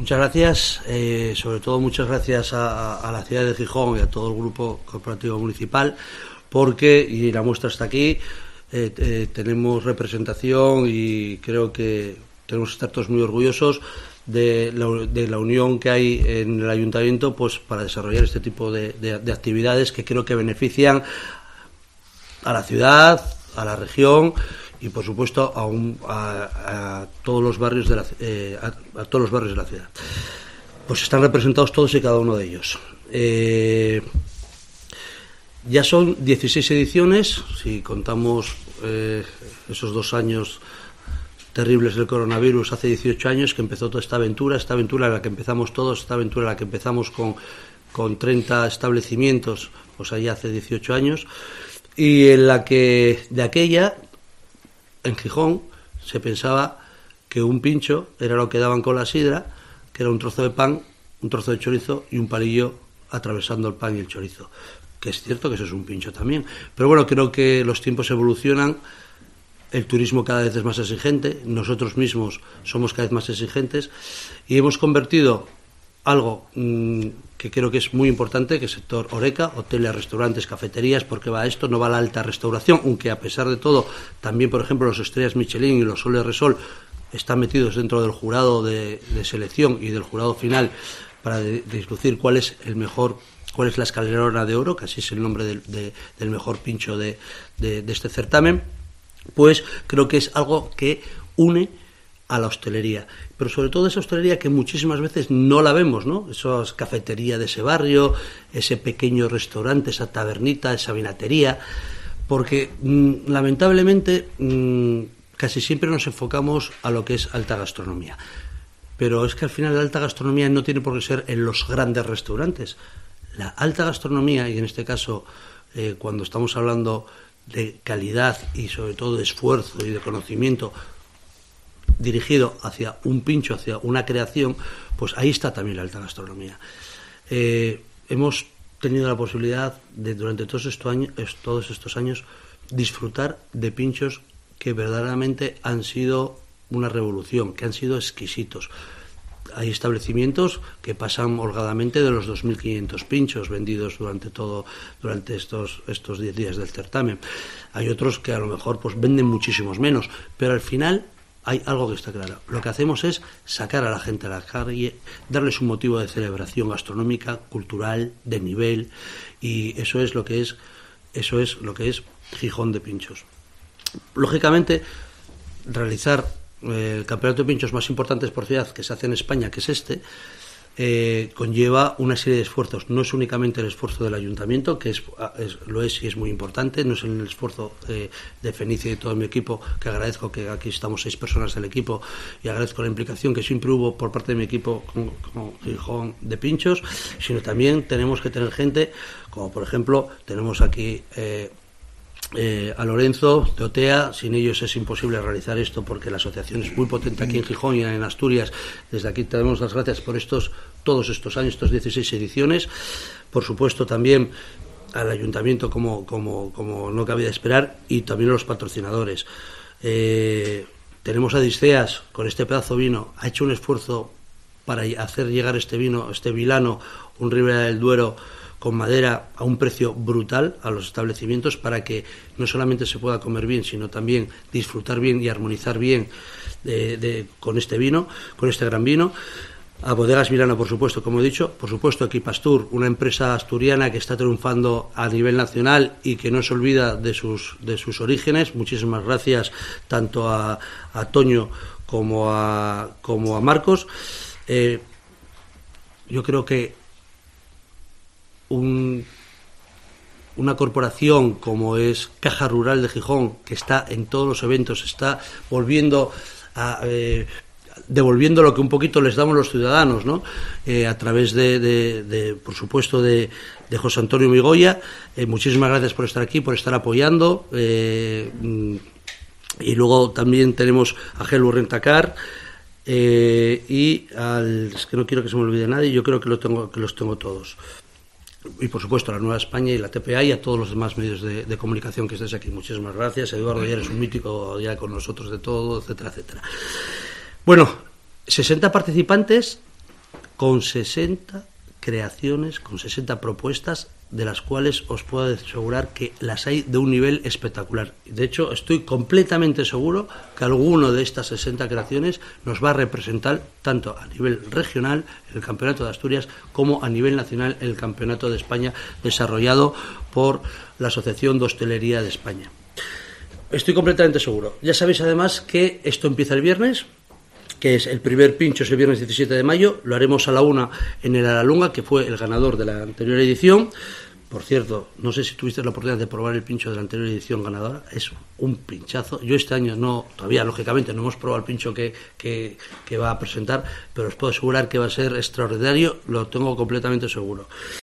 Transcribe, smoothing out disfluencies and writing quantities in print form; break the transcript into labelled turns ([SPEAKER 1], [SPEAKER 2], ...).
[SPEAKER 1] Muchas gracias, sobre todo muchas gracias a la ciudad de Gijón y a todo el grupo corporativo municipal, porque, y la muestra está aquí, tenemos representación y creo que tenemos que estar todos muy orgullosos de la unión que hay en el ayuntamiento, pues para desarrollar este tipo de actividades que creo que benefician a la ciudad, a la región y por supuesto a todos los barrios de a todos los barrios de la ciudad. Pues están representados todos y cada uno de ellos. Ya son 16 ediciones, si contamos esos 2 años terribles del coronavirus, hace 18 años que empezó toda esta aventura en la que empezamos todos, esta aventura en la que empezamos con 30 establecimientos, pues allá hace 18 años, y en la que de aquella, en Gijón, se pensaba que un pincho era lo que daban con la sidra, que era un trozo de pan, un trozo de chorizo y un palillo atravesando el pan y el chorizo, que es cierto que eso es un pincho también, pero bueno, creo que los tiempos evolucionan. El turismo cada vez es más exigente, nosotros mismos somos cada vez más exigentes y hemos convertido algo que creo que es muy importante, que es el sector Horeca, hoteles, restaurantes, cafeterías, porque va a esto, no va a la alta restauración, aunque a pesar de todo, también por ejemplo los estrellas Michelin y los Soles Resol están metidos dentro del jurado de selección y del jurado final para discutir cuál es el mejor, cuál es la escalerona de oro, que así es el nombre del mejor pincho de este certamen. Pues creo que es algo que une a la hostelería, pero sobre todo esa hostelería que muchísimas veces no la vemos, ¿no? Esa cafetería de ese barrio, ese pequeño restaurante, esa tabernita, esa vinatería, porque lamentablemente casi siempre nos enfocamos a lo que es alta gastronomía, pero es que al final la alta gastronomía no tiene por qué ser en los grandes restaurantes. La alta gastronomía, y en este caso cuando estamos hablando de calidad y sobre todo de esfuerzo y de conocimiento dirigido hacia un pincho, hacia una creación, pues ahí está también la alta gastronomía. Hemos tenido la posibilidad de durante todos estos años disfrutar de pinchos que verdaderamente han sido una revolución, que han sido exquisitos. Hay establecimientos que pasan holgadamente de los 2.500 pinchos vendidos durante estos 10 días del certamen. Hay otros que a lo mejor pues venden muchísimos menos, pero al final hay algo que está claro. Lo que hacemos es sacar a la gente a la calle, darles un motivo de celebración gastronómica, cultural, de nivel, y eso es lo que es Gijón de Pinchos. Lógicamente, realizar el campeonato de pinchos más importantes por ciudad que se hace en España, que es conlleva una serie de esfuerzos. No es únicamente el esfuerzo del ayuntamiento, que lo es y es muy importante, no es el esfuerzo de Fenicia y todo mi equipo, que agradezco, que aquí estamos 6 personas del equipo y agradezco la implicación que siempre hubo por parte de mi equipo con Gijón de Pinchos, sino también tenemos que tener gente, como por ejemplo tenemos aquí a Lorenzo de Otea. Sin ellos es imposible realizar esto, porque la asociación es muy potente aquí en Gijón y en Asturias. Desde aquí te damos las gracias por todos estos años, estas 16 ediciones. Por supuesto también al ayuntamiento, como no cabía esperar, y también a los patrocinadores. Tenemos a Disceas con este pedazo de vino, ha hecho un esfuerzo para hacer llegar este vino, este Vilano, un Ribera del Duero con madera, a un precio brutal a los establecimientos, para que no solamente se pueda comer bien, sino también disfrutar bien y armonizar bien con este vino, con este gran vino. A Bodegas Vilano, por supuesto, como he dicho, por supuesto Equipastur, una empresa asturiana que está triunfando a nivel nacional y que no se olvida de sus orígenes. Muchísimas gracias tanto a Toño como a Marcos. Yo creo que una corporación como es Caja Rural de Gijón, que está en todos los eventos, está devolviendo lo que un poquito les damos los ciudadanos, ¿no? A través por supuesto de José Antonio Migoya. Muchísimas gracias por estar aquí, por estar apoyando, y luego también tenemos a Gelu Rentacar, y es que no quiero que se me olvide nadie, yo creo que los tengo todos. Y por supuesto a la Nueva España y la TPA y a todos los demás medios de comunicación que estéis aquí. Muchísimas gracias. Eduardo ya eres un mítico ya con nosotros de todo, etcétera, etcétera. Bueno, 60 participantes con 60 creaciones, con 60 propuestas, de las cuales os puedo asegurar que las hay de un nivel espectacular. De hecho, estoy completamente seguro que alguno de estas 60 creaciones nos va a representar tanto a nivel regional, el Campeonato de Asturias, como a nivel nacional, el Campeonato de España, desarrollado por la Asociación de Hostelería de España. Estoy completamente seguro. Ya sabéis además que esto empieza el viernes, que es el primer pincho, es el viernes 17 de mayo, lo haremos a la 1 en el Alalunga, que fue el ganador de la anterior edición. Por cierto, no sé si tuviste la oportunidad de probar el pincho de la anterior edición ganadora, es un pinchazo. Yo este año no, todavía lógicamente no hemos probado el pincho que va a presentar, pero os puedo asegurar que va a ser extraordinario, lo tengo completamente seguro.